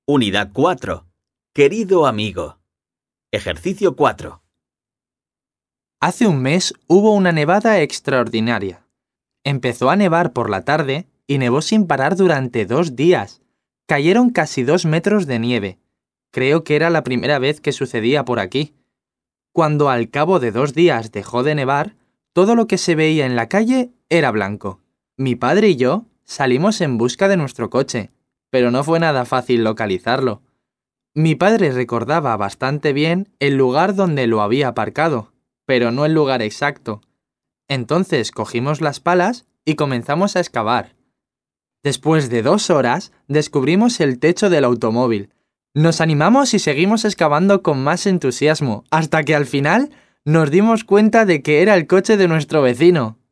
Unidad 4. Querido amigo. Ejercicio 4. Hace un mes hubo una nevada extraordinaria. Empezó a nevar por la tarde y nevó sin parar durante 2 días. Cayeron casi 2 metros de nieve. Creo que era la primera vez que sucedía por aquí. Cuando al cabo de 2 días dejó de nevar, todo lo que se veía en la calle era blanco. Mi padre y yo salimos en busca de nuestro coche, pero no fue nada fácil localizarlo. Mi padre recordaba bastante bien el lugar donde lo había aparcado, pero no el lugar exacto. Entonces cogimos las palas y comenzamos a excavar. Después de 2 horas, descubrimos el techo del automóvil. Nos animamos y seguimos excavando con más entusiasmo, hasta que al final nos dimos cuenta de que era el coche de nuestro vecino.